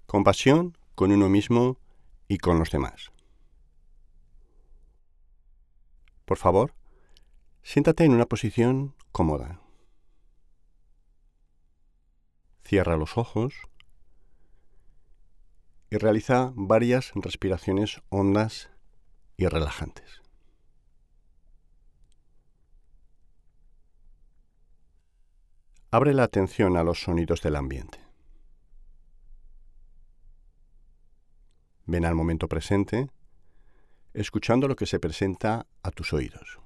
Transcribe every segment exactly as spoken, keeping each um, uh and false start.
Compasión con uno mismo y con los demás. Por favor, siéntate en una posición cómoda. Cierra los ojos y realiza varias respiraciones hondas y relajantes. Abre la atención a los sonidos del ambiente. Ven al momento presente, escuchando lo que se presenta a tus oídos.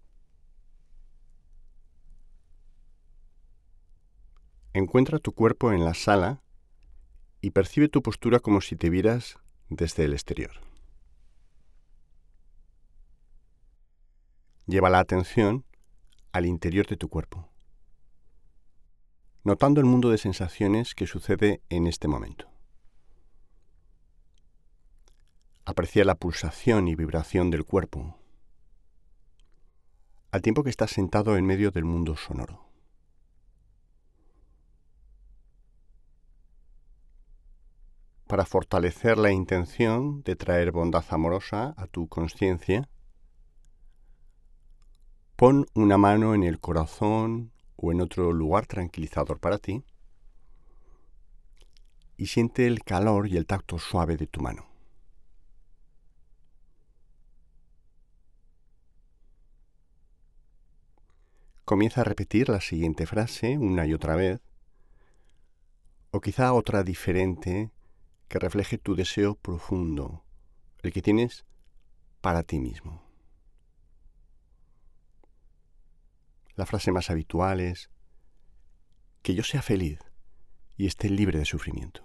Encuentra tu cuerpo en la sala y percibe tu postura como si te vieras desde el exterior. Lleva la atención al interior de tu cuerpo, notando el mundo de sensaciones que sucede en este momento. Aprecia la pulsación y vibración del cuerpo, al tiempo que estás sentado en medio del mundo sonoro. Para fortalecer la intención de traer bondad amorosa a tu conciencia, pon una mano en el corazón o en otro lugar tranquilizador para ti y siente el calor y el tacto suave de tu mano. Comienza a repetir la siguiente frase una y otra vez, o quizá otra diferente que refleje tu deseo profundo, el que tienes para ti mismo. La frase más habitual es: que yo sea feliz y esté libre de sufrimiento.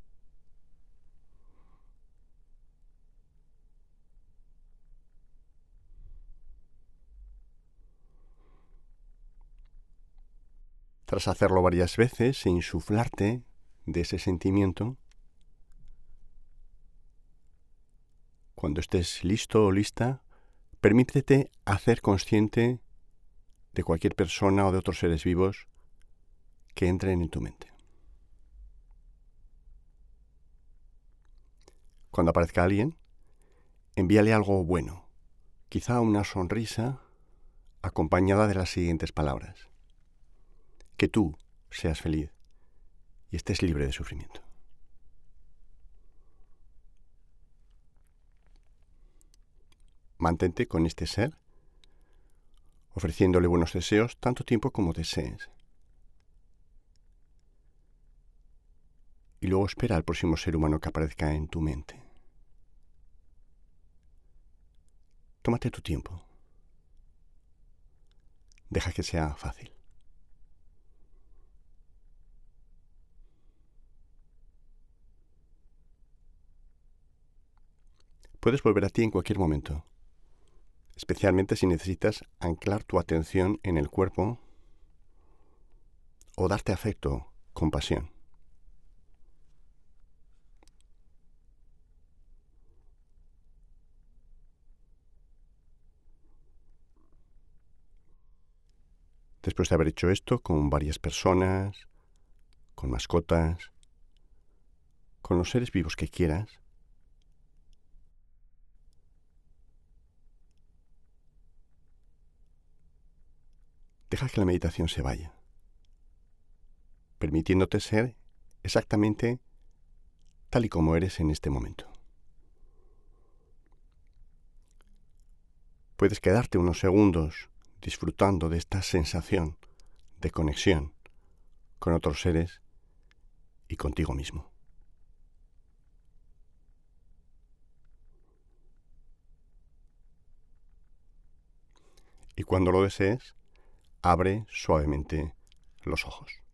Tras hacerlo varias veces e insuflarte de ese sentimiento, cuando estés listo o lista, permítete hacer consciente de cualquier persona o de otros seres vivos que entren en tu mente. Cuando aparezca alguien, envíale algo bueno, quizá una sonrisa acompañada de las siguientes palabras: que tú seas feliz y estés libre de sufrimiento. Mantente con este ser, ofreciéndole buenos deseos tanto tiempo como desees. Y luego espera al próximo ser humano que aparezca en tu mente. Tómate tu tiempo. Deja que sea fácil. Puedes volver a ti en cualquier momento, especialmente si necesitas anclar tu atención en el cuerpo o darte afecto, compasión. Después de haber hecho esto con varias personas, con mascotas, con los seres vivos que quieras, deja que la meditación se vaya, permitiéndote ser exactamente tal y como eres en este momento. Puedes quedarte unos segundos disfrutando de esta sensación de conexión con otros seres y contigo mismo. Y cuando lo desees, abre suavemente los ojos.